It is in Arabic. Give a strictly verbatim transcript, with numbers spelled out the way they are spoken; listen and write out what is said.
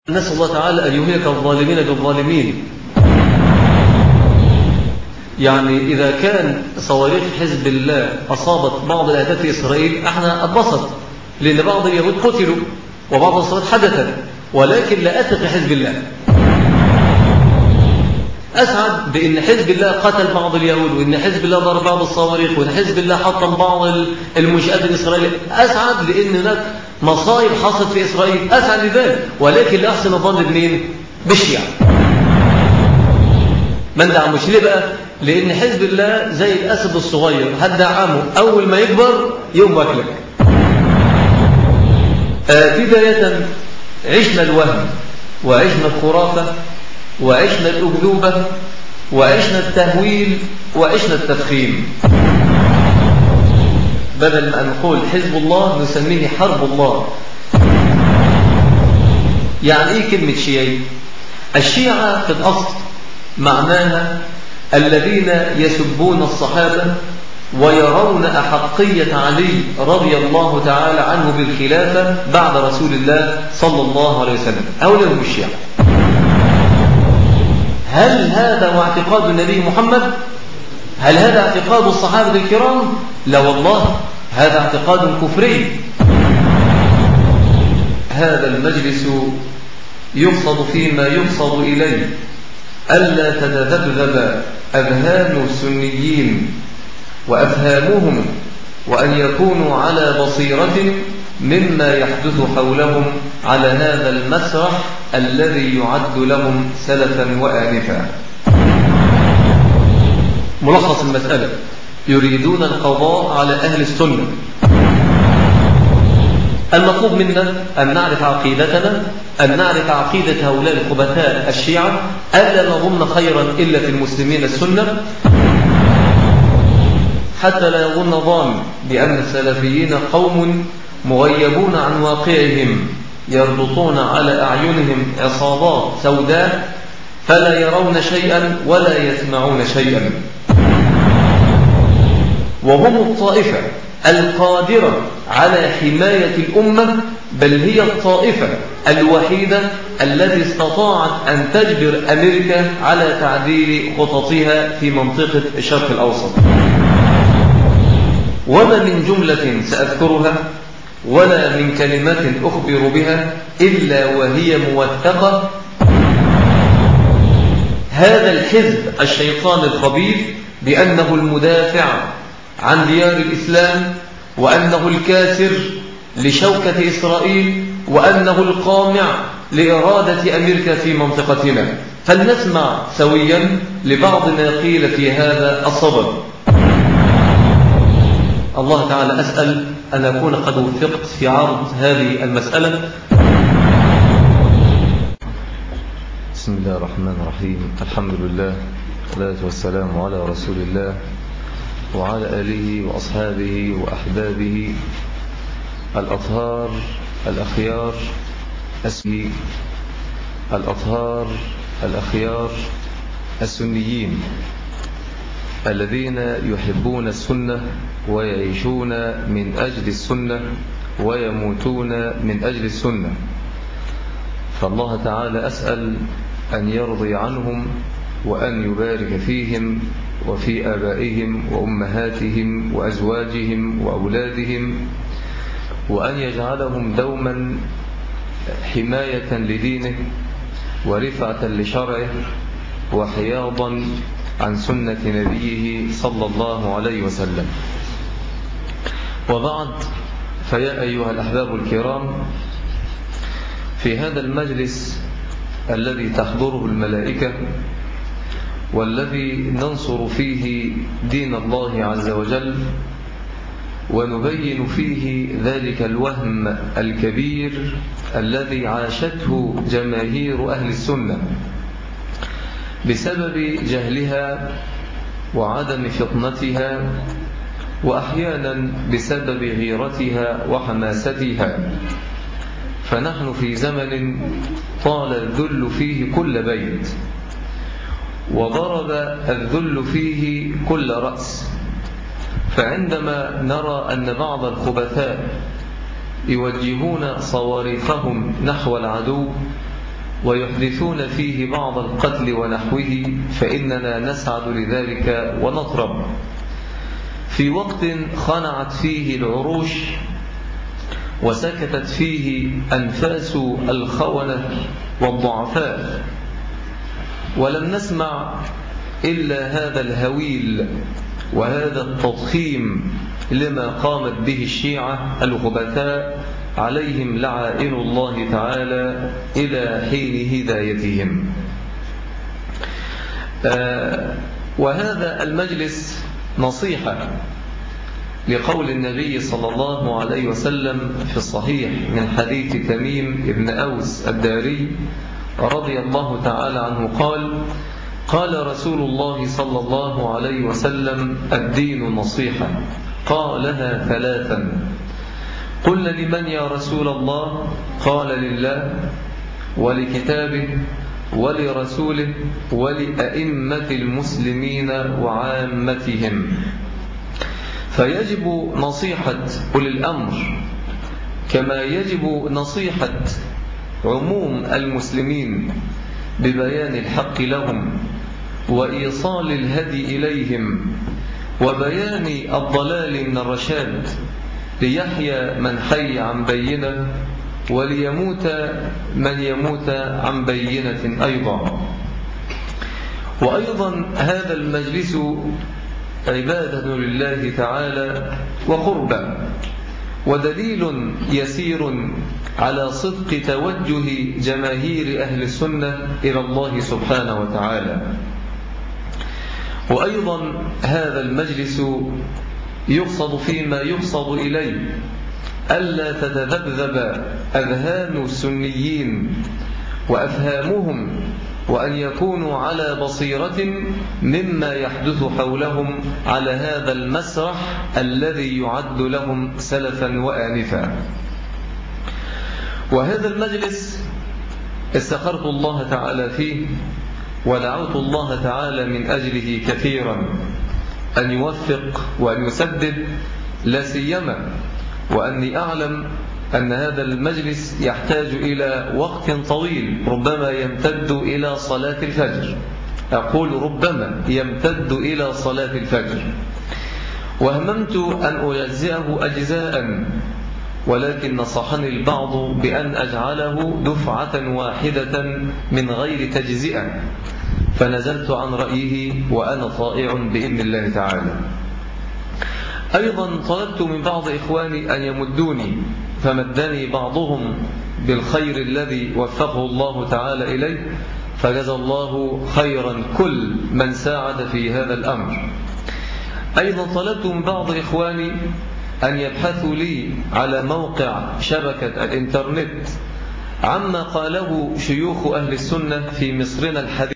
نسأل الله تعالى أن يهلك الظالمين بالظالمين. يعني إذا كان صواريخ حزب الله أصابت بعض الأهداف في إسرائيل احنا اتبسط، لأن بعض اليهود قتلوا وبعض الصواريخ حدثت، ولكن لا أثق في حزب الله. أسعد بأن حزب الله قتل بعض اليهود، وأن حزب الله ضرب بعض الصواريخ، وأن حزب الله حطم بعض المنشآت الإسرائيلية. أسعد لأن هناك مصائب حصلت في إسرائيل، أسعد لذلك، ولكن لا أحسن الظن بمين؟ بالشيعة. من دعموش ليه بقى؟ لأن حزب الله زي الأسد الصغير، هتدعمه أول ما يكبر يوم واكلك. آه بداية عشنا الوهم، وعشنا الخرافة، وعشنا الأكذوبة، وعشنا التهويل، وعشنا التفخيم. بدل ما نقول حزب الله نسميه حرب الله. يعني إيه كلمة شيعي؟ الشيعة في الأصل معناها الذين يسبون الصحابة ويرون أحقية علي رضي الله تعالى عنه بالخلافة بعد رسول الله صلى الله عليه وسلم. أولا هم الشيعة. هل هذا هو اعتقاد النبي محمد؟ هل هذا اعتقاد الصحابة الكرام؟ لا والله، هذا اعتقاد كفري. هذا المجلس يقصد فيما يقصد إليه ألا تتذبذب أذهان السنيين وأفهامهم، وأن يكونوا على بصيرة مما يحدث حولهم على هذا المسرح الذي يعد لهم سلفا وآنفا. ملخص المسألة: يريدون القضاء على أهل السنة. المطلوب منا أن نعرف عقيدتنا، أن نعرف عقيدة هؤلاء الخبثاء الشيعة، ألا نظن خيرا إلا في المسلمين السنة، حتى لا يظن ظان بأن السلفيين قوم مغيبون عن واقعهم، يربطون على أعينهم عصابات سوداء فلا يرون شيئا ولا يسمعون شيئا. وهم الطائفة القادرة على حماية الأمة، بل هي الطائفة الوحيدة التي استطاعت أن تجبر أمريكا على تعديل خططها في منطقة الشرق الأوسط. وما من جملة سأذكرها ولا من كلمات أخبر بها إلا وهي موثقة. هذا الحزب الشيطان الخبيث بأنه المدافع عن ديار الإسلام، وأنه الكاسر لشوكة إسرائيل، وأنه القامع لإرادة أمريكا في منطقتنا. فلنسمع سويا لبعض ما قيل في هذا الصدد. الله تعالى أسأل أن أكون قد وفقت في عرض هذه المسألة. بسم الله الرحمن الرحيم. الحمد لله والصلاة والسلام على رسول الله وعلى آله وأصحابه وأحبابه الأطهار الأخيار السني الأطهار الأخيار السنيين الذين يحبون السنة ويعيشون من أجل السنة ويموتون من أجل السنة. فالله تعالى أسأل أن يرضي عنهم وأن يبارك فيهم وفي آبائهم وأمهاتهم وأزواجهم وأولادهم، وأن يجعلهم دوما حماية لدينه ورفعة لشرعه وحياضا عن سنة نبيه صلى الله عليه وسلم. وبعد، فيا أيها الأحباب الكرام، في هذا المجلس الذي تحضره الملائكة والذي ننصر فيه دين الله عز وجل ونبين فيه ذلك الوهم الكبير الذي عاشته جماهير أهل السنة بسبب جهلها وعدم فطنتها، وأحيانا بسبب غيرتها وحماستها. فنحن في زمن طال الذل فيه كل بيت، وضرب الذل فيه كل رأس. فعندما نرى أن بعض الخبثاء يوجهون صواريخهم نحو العدو ويحدثون فيه بعض القتل ونحوه فإننا نسعد لذلك ونطرب. في وقت خنعت فيه العروش وسكتت فيه أنفاس الخونة والضعفاء، ولم نسمع إلا هذا الهويل وهذا التضخيم لما قامت به الشيعة الخبثاء عليهم لعائن الله تعالى إلى حين هدايتهم. آه وهذا المجلس نصيحة لقول النبي صلى الله عليه وسلم في الصحيح من حديث تميم ابن أوس الداري رضي الله تعالى عنه قال: قال رسول الله صلى الله عليه وسلم: الدين نصيحة. قالها ثلاثا. قلنا: لمن يا رسول الله؟ قال: لله ولكتابه ولرسوله ولأئمة المسلمين وعامتهم. فيجب نصيحة أولي الأمر كما يجب نصيحة عموم المسلمين ببيان الحق لهم وإيصال الهدي إليهم وبيان الضلال من الرشاد، ليحيى من حي عن بينة وليموت من يموت عن بينة أيضا. وأيضا هذا المجلس عبادة لله تعالى وقربة، ودليل يسير على صدق توجه جماهير أهل السنة إلى الله سبحانه وتعالى. وأيضا هذا المجلس يقصد فيما يقصد إليه ألا تتذبذب أذهان السنيين وأفهامهم، وأن يكونوا على بصيرة مما يحدث حولهم على هذا المسرح الذي يعد لهم سلفا وآنفا. وهذا المجلس استخرت الله تعالى فيه ودعوت الله تعالى من أجله كثيرا أن يوفق وأن يسدد، لا سيما وأني أعلم أن هذا المجلس يحتاج إلى وقت طويل، ربما يمتد إلى صلاة الفجر. أقول ربما يمتد إلى صلاة الفجر، وهممت أن أجزئه أجزاء، ولكن نصحني البعض بأن أجعله دفعة واحدة من غير تجزئة، فنزلت عن رأيه وأنا طائع بإذن الله تعالى. أيضا طلبت من بعض إخواني أن يمدوني، فمدني بعضهم بالخير الذي وفقه الله تعالى إليه، فجزى الله خيرا كل من ساعد في هذا الأمر. أيضا طلبت من بعض إخواني أن يبحثوا لي على موقع شبكة الإنترنت عما قاله شيوخ أهل السنة في مصرنا الحديث